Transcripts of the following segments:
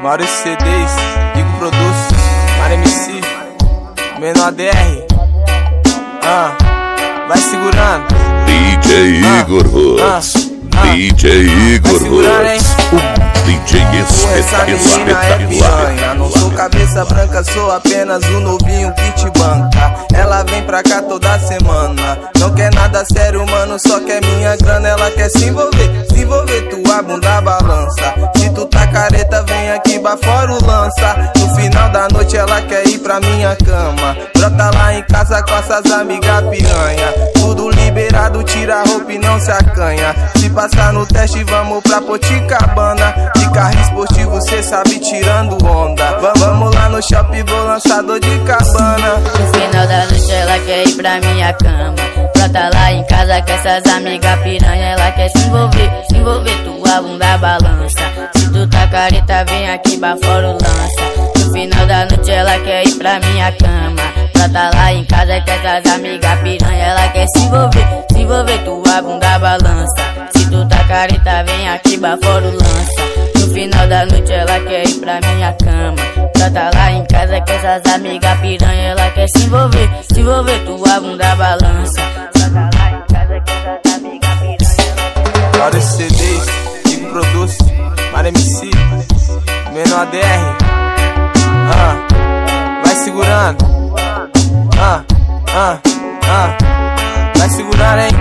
Maurício CDs, Digo Produz, Mar MC, Menor DR. Vai segurando. DJ Igor Roots, DJ Igor Roots, DJ Essa menina é piranha, não sou cabeça branca, sou apenas um novinho que te banca. Ela vem pra cá toda semana, não quer nada sério, mano, só quer minha grana. Ela quer se envolver, tua bunda balança. Se tu tá careta, vem aqui fora o lança. No final da noite ela quer ir pra minha cama. Brota lá em casa com essas amigas piranha. Tudo liberado, tira a roupa e não se acanha. Se passar no teste, vamos pra Poticabana. De carro esportivo, cê sabe, tirando onda. Vamos lá no shopping, vou lançar dor de cabana. No final da noite ela quer ir pra minha cama. Brota lá em casa com essas amigas piranha. Ela quer se envolver, tua bunda balança. Se tu tá careta, vem aqui fora o lança. No final da noite ela quer ir pra minha cama. Brota lá em casa com essas amigas piranha. Ela quer se envolver, tua bunda balança. Se tu tá careta, vem aqui fora o lança. No final da noite ela quer ir pra minha cama. Brota lá em casa com essas amigas piranha. Ela quer se envolver, tua bunda balança. Brota lá em casa com essas amigas piranha. Maurício CDs, Digo Produz, Mar MC, Menor DR. Vai segurando. Vai segurando, hein?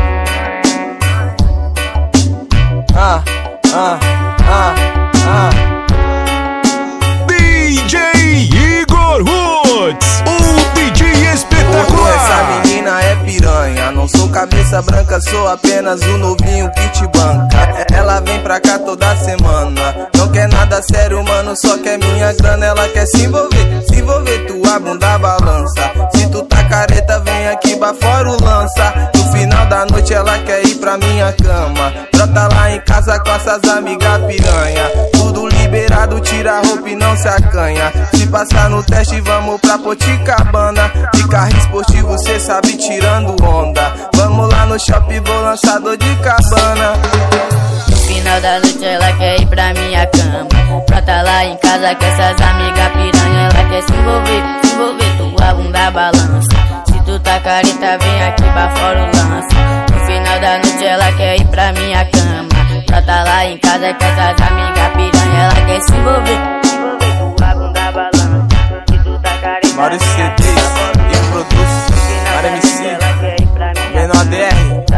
DJ Igor Roots, o DJ espetacular. Essa menina é piranha, não sou cabeça branca, sou apenas um novinho que te banca. Ela vem pra cá toda semana, não quer nada sério, mano, só quer minha grana. Ela quer se envolver, tua bunda balança. Se tu tá careta, vem aqui fora o lança. No final da noite ela quer ir pra minha cama. Brota lá em casa com essas amigas piranha. Tudo liberado, tira a roupa e não se acanha. Se passar no teste, vamos pra Poticabana. De carro esportivo, cê sabe, tirando onda. Vamos lá no shopping, vou lançar dor de cabana. No final da noite ela quer ir pra minha cama. Brota lá em casa com essas amigas piranha. Ela quer se envolver, tua bunda balança. Se tu tá careta, vem aqui fora o lança. No final da noite ela quer ir pra minha cama. Brota lá em casa com essas amigas piranha. Ela quer se envolver, tua bunda balança. Se tu tá careta, Maurício CDs, Digo Produz, Mar MC, Menor DR.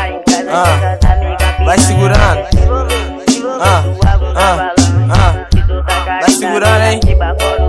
Vai segurando. Vai segurando, hein?